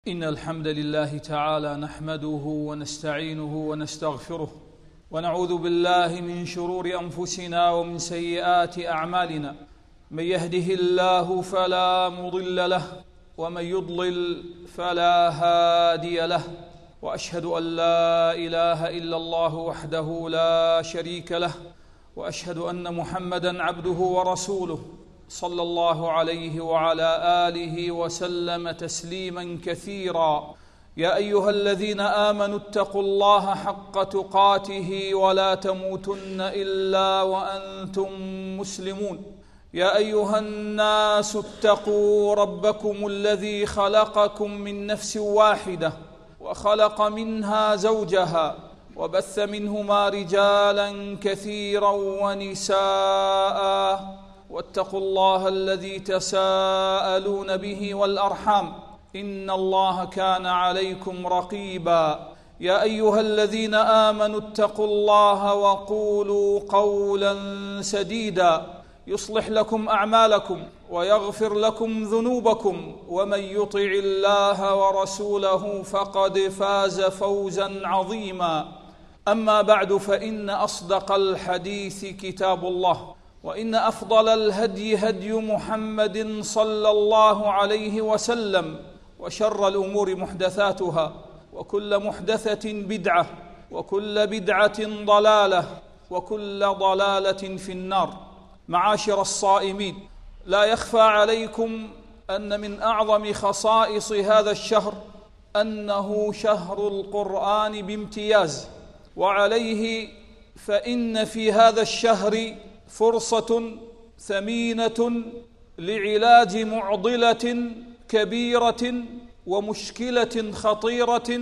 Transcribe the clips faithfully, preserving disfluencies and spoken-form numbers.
إن الحمد لله تعالى نحمده ونستعينه ونستغفره ونعوذ بالله من شرور أنفسنا ومن سيئات أعمالنا. من يهده الله فلا مضل له ومن يضلل فلا هادي له، وأشهد أن لا إله إلا الله وحده لا شريك له، وأشهد أن محمدًا عبده ورسوله صلى الله عليه وعلى آله وسلم تسليما كثيرا. يا أيها الذين آمنوا اتقوا الله حق تقاته ولا تموتن إلا وأنتم مسلمون. يا أيها الناس اتقوا ربكم الذي خلقكم من نفس واحدة وخلق منها زوجها وبث منهما رجالا كثيرا ونساء، واتقوا الله الذي تساءلون به والأرحام إن الله كان عليكم رقيبا. يا أيها الذين آمنوا اتقوا الله وقولوا قولا سديدا يصلح لكم أعمالكم ويغفر لكم ذنوبكم، ومن يطع الله ورسوله فقد فاز فوزا عظيما. أما بعد، فإن أصدق الحديث كتاب الله، وإن أفضل الهدي هدي محمد صلى الله عليه وسلم، وشر الأمور محدثاتها، وكل محدثة بدعة، وكل بدعة ضلالة، وكل ضلالة في النار. معاشر الصائمين، لا يخفى عليكم أن من أعظم خصائص هذا الشهر أنه شهر القرآن بامتياز، وعليه فإن في هذا الشهر فرصة ثمينة لعلاج معضلة كبيرة ومشكلة خطيرة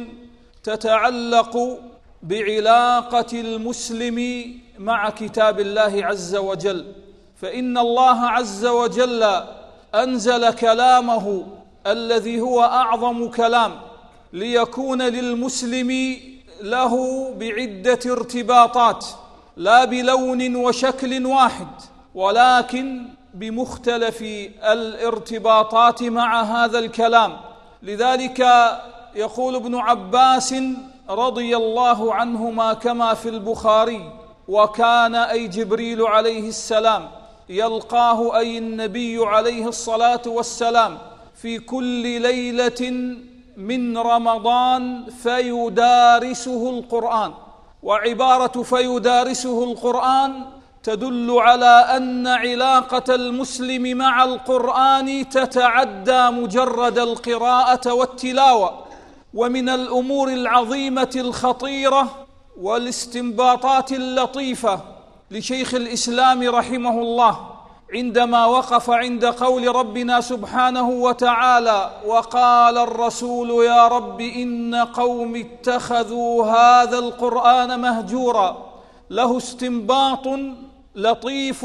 تتعلق بعلاقة المسلم مع كتاب الله عز وجل. فإن الله عز وجل أنزل كلامه الذي هو أعظم كلام ليكون للمسلم له بعدة ارتباطات، لا بلون وشكل واحد، ولكن بمختلف الارتباطات مع هذا الكلام. لذلك يقول ابن عباس رضي الله عنهما كما في البخاري: وكان أي جبريل عليه السلام يلقاه أي النبي عليه الصلاة والسلام في كل ليلة من رمضان فيدارسه القرآن. وعبارة فيدارسه القرآن تدل على أن علاقة المسلم مع القرآن تتعدى مجرد القراءة والتلاوة. ومن الأمور العظيمة الخطيرة والاستنباطات اللطيفة لشيخ الإسلام رحمه الله عندما وقف عند قول ربنا سبحانه وتعالى: وقال الرسول يا رب إن قوم اتخذوا هذا القرآن مهجورا، له استنباط لطيف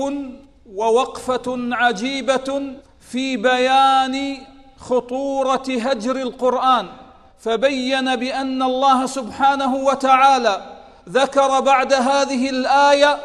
ووقفة عجيبة في بيان خطورة هجر القرآن، فبين بأن الله سبحانه وتعالى ذكر بعد هذه الآية: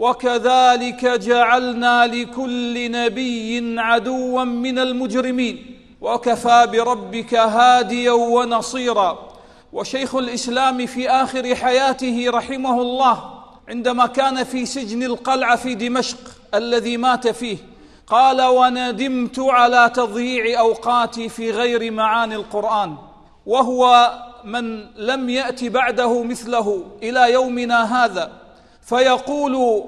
وكذلك جعلنا لكل نبي عدوا من المجرمين وكفى بربك هاديا ونصيرا. وشيخ الإسلام في آخر حياته رحمه الله عندما كان في سجن القلعة في دمشق الذي مات فيه قال: وندمت على تضييع أوقاتي في غير معاني القرآن. وهو من لم يأتي بعده مثله إلى يومنا هذا، فيقول: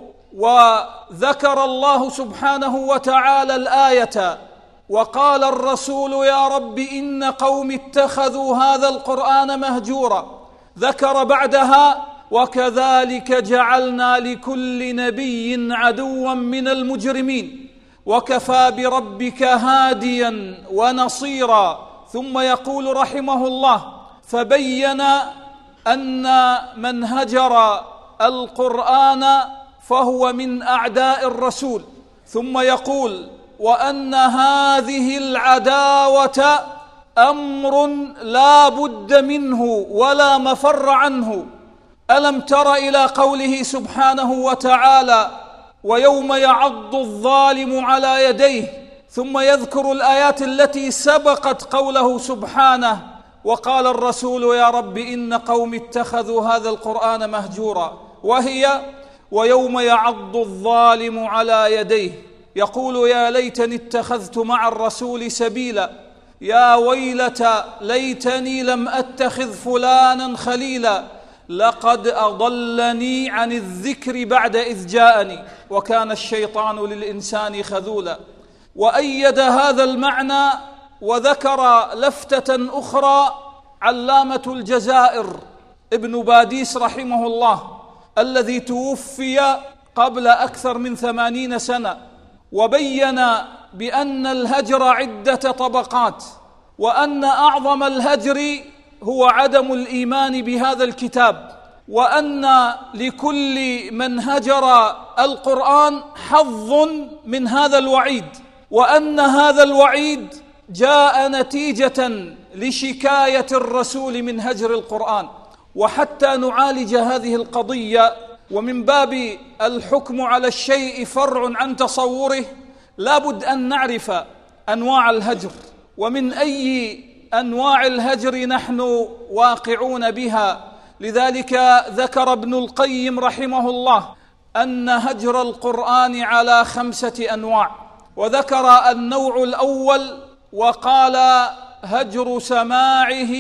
وذكر الله سبحانه وتعالى الآية: وقال الرسول يا رب إن قوم اتخذوا هذا القرآن مهجورا، ذكر بعدها: وكذلك جعلنا لكل نبي عدوا من المجرمين وكفى بربك هاديا ونصيرا. ثم يقول رحمه الله: فبين أن من هجر القرآن فهو من أعداء الرسول. ثم يقول: وأن هذه العداوة أمر لا بد منه ولا مفر عنه. ألم تر إلى قوله سبحانه وتعالى: ويوم يعض الظالم على يديه، ثم يذكر الآيات التي سبقت قوله سبحانه: وقال الرسول يا رب إن قوم اتخذوا هذا القرآن مهجورا، وهي ويوم يعض الظالم على يديه يقول يا ليتني اتخذت مع الرسول سبيلا، يا ويلتى ليتني لم أتخذ فلانا خليلا، لقد أضلني عن الذكر بعد إذ جاءني وكان الشيطان للإنسان خذولا. وأيد هذا المعنى وذكر لفتة أخرى علامة الجزائر ابن باديس رحمه الله الذي توفي قبل أكثر من ثمانين سنة، وبين بأن الهجر عدة طبقات، وأن أعظم الهجر هو عدم الإيمان بهذا الكتاب، وأن لكل من هجر القرآن حظ من هذا الوعيد، وأن هذا الوعيد جاء نتيجة لشكاية الرسول من هجر القرآن. وحتى نعالج هذه القضية، ومن باب الحكم على الشيء فرع عن تصوره، لابد أن نعرف أنواع الهجر، ومن أي أنواع الهجر نحن واقعون بها. لذلك ذكر ابن القيم رحمه الله أن هجر القرآن على خمسة أنواع، وذكر النوع الأول وقال هجر سماعه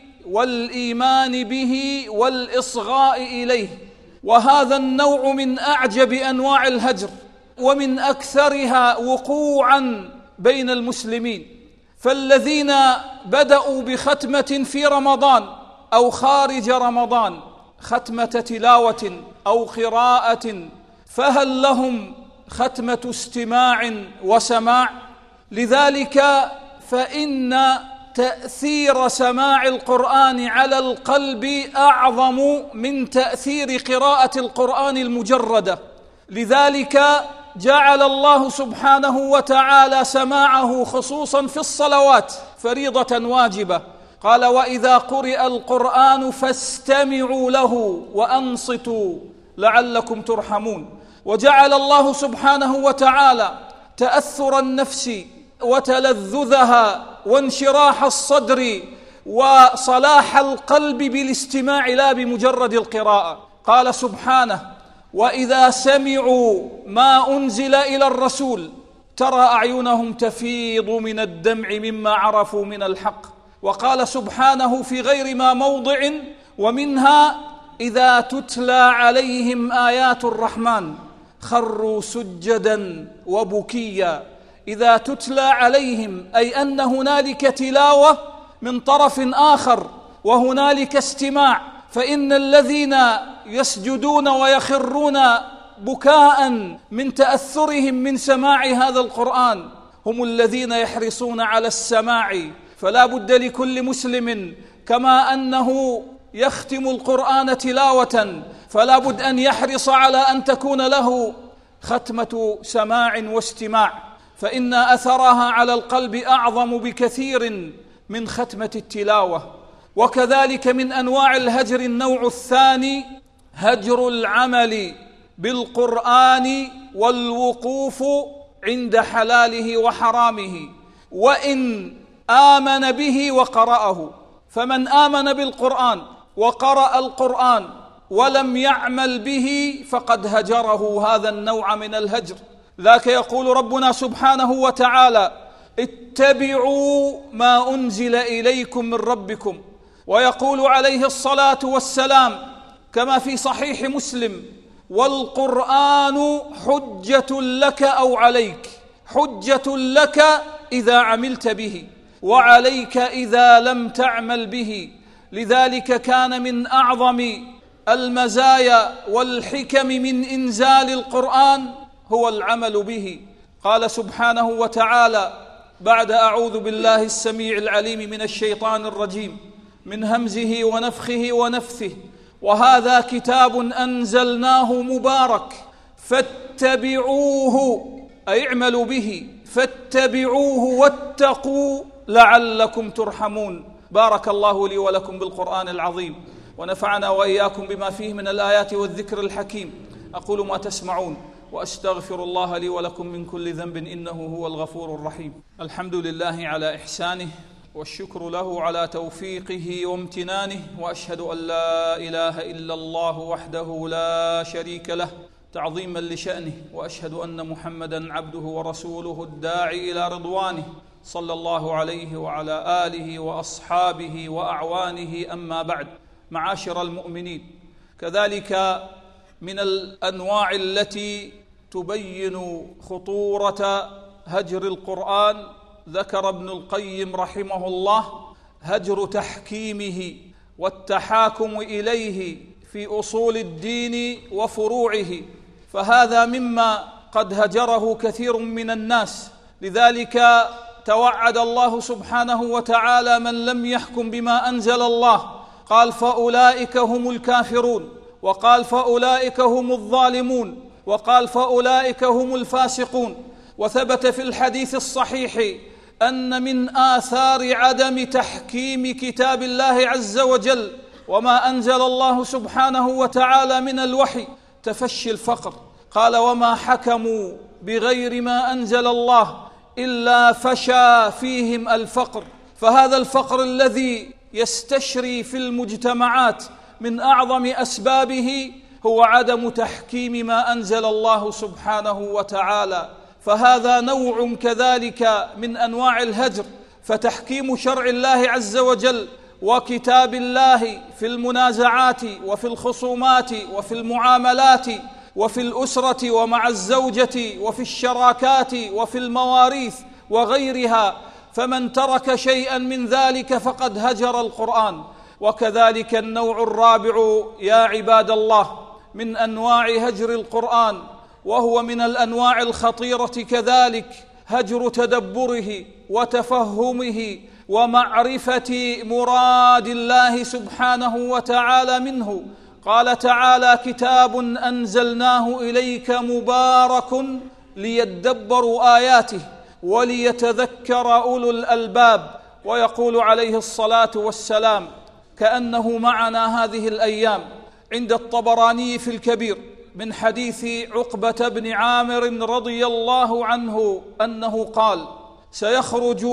والإيمان به والإصغاء إليه، وهذا النوع من أعجب أنواع الهجر ومن أكثرها وقوعا بين المسلمين. فالذين بدأوا بختمة في رمضان أو خارج رمضان، ختمة تلاوة أو قراءة، فهل لهم ختمة استماع وسماع؟ لذلك فإن تأثير سماع القرآن على القلب أعظم من تأثير قراءة القرآن المجردة. لذلك جعل الله سبحانه وتعالى سماعه خصوصا في الصلوات فريضة واجبة، قال وإذا قرئ القرآن فاستمعوا له وأنصتوا لعلكم ترحمون. وجعل الله سبحانه وتعالى تأثر النفس وتلذذها وانشراح الصدر وصلاح القلب بالاستماع لا بمجرد القراءة. قال سبحانه وإذا سمعوا ما أنزل إلى الرسول ترى أعينهم تفيض من الدمع مما عرفوا من الحق. وقال سبحانه في غير ما موضع ومنها إذا تتلى عليهم آيات الرحمن خروا سجدا وبكيا. إذا تتلى عليهم أي أن هنالك تلاوة من طرف آخر وهنالك استماع، فإن الذين يسجدون ويخرون بكاء من تأثرهم من سماع هذا القرآن هم الذين يحرصون على السماع. فلا بد لكل مسلم كما أنه يختم القرآن تلاوة فلا بد أن يحرص على أن تكون له ختمة سماع واستماع، فإن أثرها على القلب أعظم بكثير من ختمة التلاوة. وكذلك من أنواع الهجر النوع الثاني هجر العمل بالقرآن والوقوف عند حلاله وحرامه وإن آمن به وقرأه. فمن آمن بالقرآن وقرأ القرآن ولم يعمل به فقد هجره هذا النوع من الهجر. ذاك يقول ربنا سبحانه وتعالى اتبعوا ما أنزل إليكم من ربكم، ويقول عليه الصلاة والسلام كما في صحيح مسلم والقرآن حجة لك أو عليك، حجة لك إذا عملت به وعليك إذا لم تعمل به. لذلك كان من أعظم المزايا والحكم من إنزال القرآن هو العمل به. قال سبحانه وتعالى بعد أعوذ بالله السميع العليم من الشيطان الرجيم من همزه ونفخه ونفثه وهذا كتاب أنزلناه مبارك فاتبعوه أي اعملوا به فاتبعوه واتقوا لعلكم ترحمون. بارك الله لي ولكم بالقرآن العظيم ونفعنا وإياكم بما فيه من الآيات والذكر الحكيم. أقول ما تسمعون وأستغفر الله لي ولكم من كل ذنب إنه هو الغفور الرحيم. الحمد لله على إحسانه والشكر له على توفيقه وامتنانه، وأشهد أن لا إله إلا الله وحده لا شريك له تعظيما لشأنه، وأشهد أن محمدًا عبده ورسوله الداعي إلى رضوانه، صلى الله عليه وعلى آله وأصحابه وأعوانه. أما بعد، معاشر المؤمنين، كذلك من الأنواع التي تبين خطورة هجر القرآن ذكر ابن القيم رحمه الله هجر تحكيمه والتحاكم إليه في أصول الدين وفروعه، فهذا مما قد هجره كثير من الناس. لذلك توعد الله سبحانه وتعالى من لم يحكم بما أنزل الله، قال فأولئك هم الكافرون، وقال فأولئك هم الظالمون، وقال فأولئك هم الفاسقون. وثبت في الحديث الصحيح أن من آثار عدم تحكيم كتاب الله عز وجل وما أنزل الله سبحانه وتعالى من الوحي تفشي الفقر، قال وما حكموا بغير ما أنزل الله إلا فشى فيهم الفقر. فهذا الفقر الذي يستشري في المجتمعات من أعظم أسبابه هو عدم تحكيم ما أنزل الله سبحانه وتعالى، فهذا نوع كذلك من أنواع الهجر. فتحكيم شرع الله عز وجل وكتاب الله في المنازعات وفي الخصومات وفي المعاملات وفي الأسرة ومع الزوجة وفي الشراكات وفي المواريث وغيرها، فمن ترك شيئا من ذلك فقد هجر القرآن. وكذلك النوع الرابع يا عباد الله من أنواع هجر القرآن، وهو من الأنواع الخطيرة كذلك، هجر تدبره وتفهمه ومعرفة مراد الله سبحانه وتعالى منه. قال تعالى كتاب أنزلناه إليك مبارك ليدبروا آياته وليتذكر أولو الألباب. ويقول عليه الصلاة والسلام كأنه معنا هذه الأيام عند الطبراني في الكبير من حديث عقبة بن عامر رضي الله عنه أنه قال سيخرج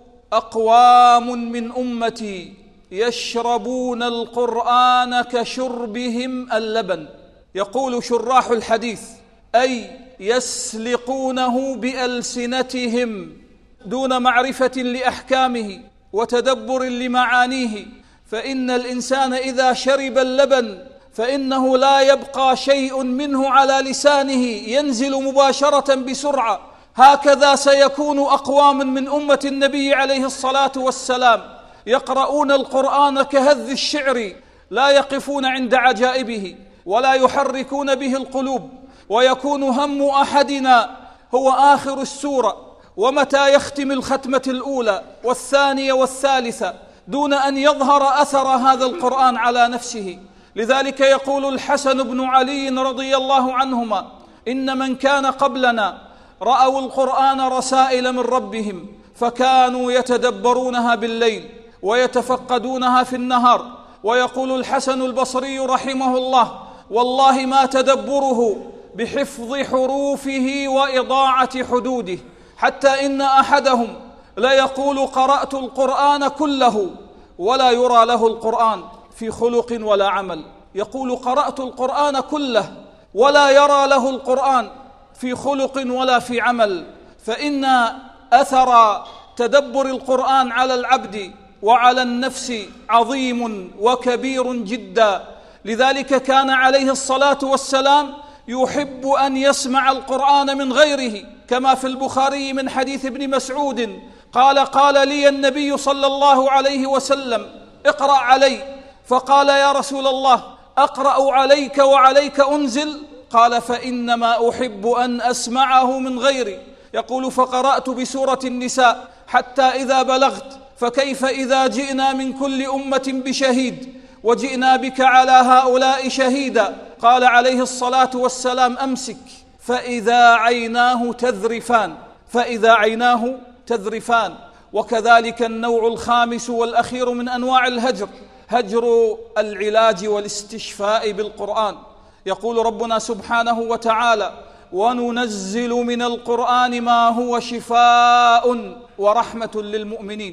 أقوام من أمتي يشربون القرآن كشربهم اللبن. يقول شراح الحديث أي يسلقونه بألسنتهم دون معرفة لأحكامه وتدبر لمعانيه، فإن الإنسان إذا شرب اللبن فإنه لا يبقى شيء منه على لسانه، ينزل مباشرة بسرعة. هكذا سيكون أقوام من أمة النبي عليه الصلاة والسلام يقرؤون القرآن كهذ الشعر، لا يقفون عند عجائبه ولا يحركون به القلوب، ويكون هم أحدنا هو آخر السورة ومتى يختم الختمة الأولى والثانية والثالثة دون أن يظهر أثر هذا القرآن على نفسه. لذلك يقول الحسن بن علي رضي الله عنهما إن من كان قبلنا رأوا القرآن رسائل من ربهم فكانوا يتدبرونها بالليل ويتفقدونها في النهار. ويقول الحسن البصري رحمه الله والله ما تدبره بحفظ حروفه وإضاعة حدوده، حتى إن أحدهم لا يقول قرأت القرآن كله ولا يرى له القرآن في خلق ولا عمل. يقول قرأت القرآن كله ولا يرى له القرآن في خلق ولا في عمل. فإن أثر تدبر القرآن على العبد وعلى النفس عظيم وكبير جدا. لذلك كان عليه الصلاة والسلام يحب أن يسمع القرآن من غيره، كما في البخاري من حديث ابن مسعود قال قال لي النبي صلى الله عليه وسلم اقرأ علي، فقال يا رسول الله أقرأ عليك وعليك أنزل؟ قال فإنما أحب أن أسمعه من غيري. يقول فقرأت بسورة النساء حتى إذا بلغت فكيف إذا جئنا من كل أمة بشهيد وجئنا بك على هؤلاء شهيدا. قال عليه الصلاة والسلام أمسك فإذا عيناه تذرفان، فإذا عيناه تذرفان. وكذلك النوع الخامس والأخير من أنواع الهجر هجر العلاج والاستشفاء بالقرآن. يقول ربنا سبحانه وتعالى وننزل من القرآن ما هو شفاء ورحمة للمؤمنين.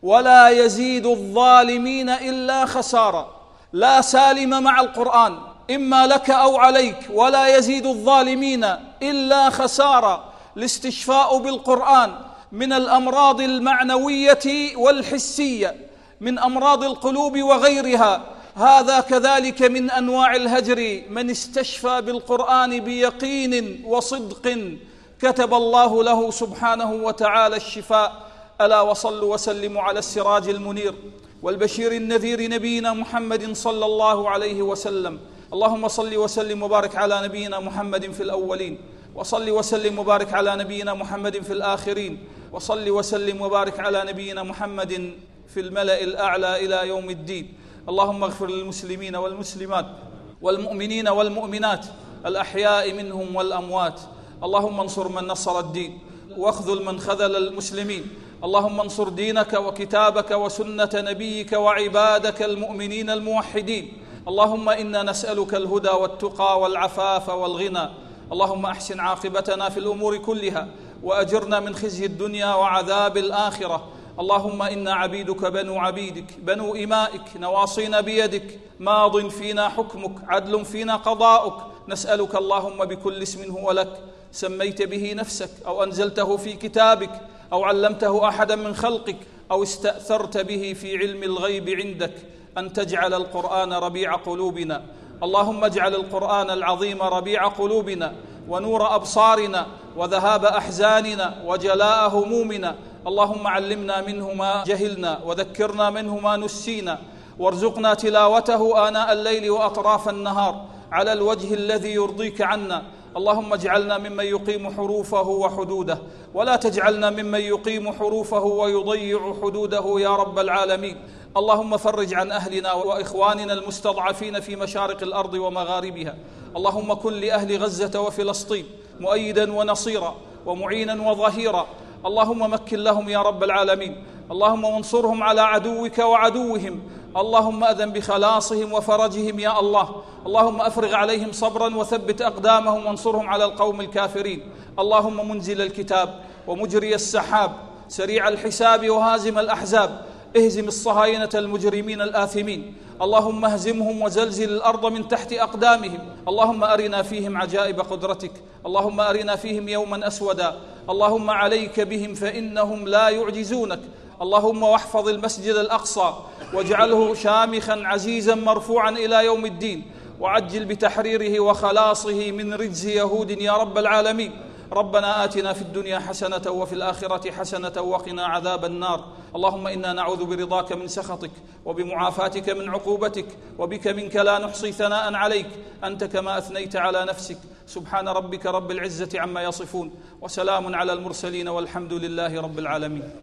ولا يزيد الظالمين إلا خسارة. لا سالم مع القرآن، إما لك أو عليك، ولا يزيد الظالمين إلا خسارة. الاستشفاء بالقرآن من الأمراض المعنوية والحسية، من أمراض القلوب وغيرها. هذا كذلك من أنواع الهجر. من استشفى بالقرآن بيقين وصدق كتب الله له سبحانه وتعالى الشفاء. ألا وصلوا وسلموا على السراج المنير والبشير النذير نبينا محمد صلى الله عليه وسلم. اللهم صل وسلم وبارك على نبينا محمد في الأولين، وصل وسلم وبارك على نبينا محمد في الآخرين، وصل وسلم وبارك على نبينا محمد في الملأ الأعلى إلى يوم الدين. اللهم اغفر للمسلمين والمسلمات والمؤمنين والمؤمنات الأحياء منهم والأموات. اللهم انصر من نصر الدين، واخذل من خذل المسلمين. اللهم انصر دينك وكتابك وسنة نبيك وعبادك المؤمنين الموحدين. اللهم إنا نسألك الهدى والتقى والعفاف والغنى. اللهم أحسن عاقبتنا في الأمور كلها، وأجرنا من خزي الدنيا وعذاب الآخرة. اللهم إنا عبيدك بنو عبيدك بنو إمائك، نواصينا بيدك، ماض فينا حكمك، عدل فينا قضاؤك. نسألك اللهم بكل اسم هو لك سميت به نفسك، أو أنزلته في كتابك، أو علمته أحدا من خلقك، أو استأثرت به في علم الغيب عندك، أن تجعل القرآن ربيع قلوبنا. اللهم اجعل القرآن العظيم ربيع قلوبنا ونور أبصارنا وذهاب أحزاننا وجلاء همومنا. اللهم علمنا منه ما جهلنا، وذكرنا منه ما نسينا، وارزقنا تلاوته آناء الليل وأطراف النهار على الوجه الذي يرضيك عنا. اللهم اجعلنا ممن يقيم حروفه وحدوده، ولا تجعلنا ممن يقيم حروفه ويضيع حدوده يا رب العالمين. اللهم فرج عن أهلنا وإخواننا المستضعفين في مشارق الأرض ومغاربها. اللهم كن لأهل غزة وفلسطين مؤيدا ونصيرا ومعينا وظهيرا. اللهم مكن لهم يا رب العالمين. اللهم وانصرهم على عدوك وعدوهم. اللهم أذن بخلاصهم وفرجهم يا الله. اللهم أفرغ عليهم صبرا وثبت أقدامهم وانصرهم على القوم الكافرين. اللهم منزل الكتاب ومجري السحاب، سريع الحساب وهازم الأحزاب، اهزم الصهاينة المجرمين الآثمين. اللهم اهزمهم وزلزل الأرض من تحت أقدامهم. اللهم أرنا فيهم عجائب قدرتك. اللهم أرنا فيهم يوما أسودا. اللهم عليك بهم فإنهم لا يعجزونك. اللهم واحفظ المسجد الأقصى واجعله شامخا عزيزا مرفوعا إلى يوم الدين، وعجل بتحريره وخلاصه من رجز يهود يا رب العالمين. ربنا آتنا في الدنيا حسنة وفي الآخرة حسنة وقنا عذاب النار. اللهم إنا نعوذ برضاك من سخطك، وبمعافاتك من عقوبتك، وبك منك لا نحصي ثناء عليك، أنت كما أثنيت على نفسك. سبحان ربك رب العزة عما يصفون، وسلام على المرسلين، والحمد لله رب العالمين.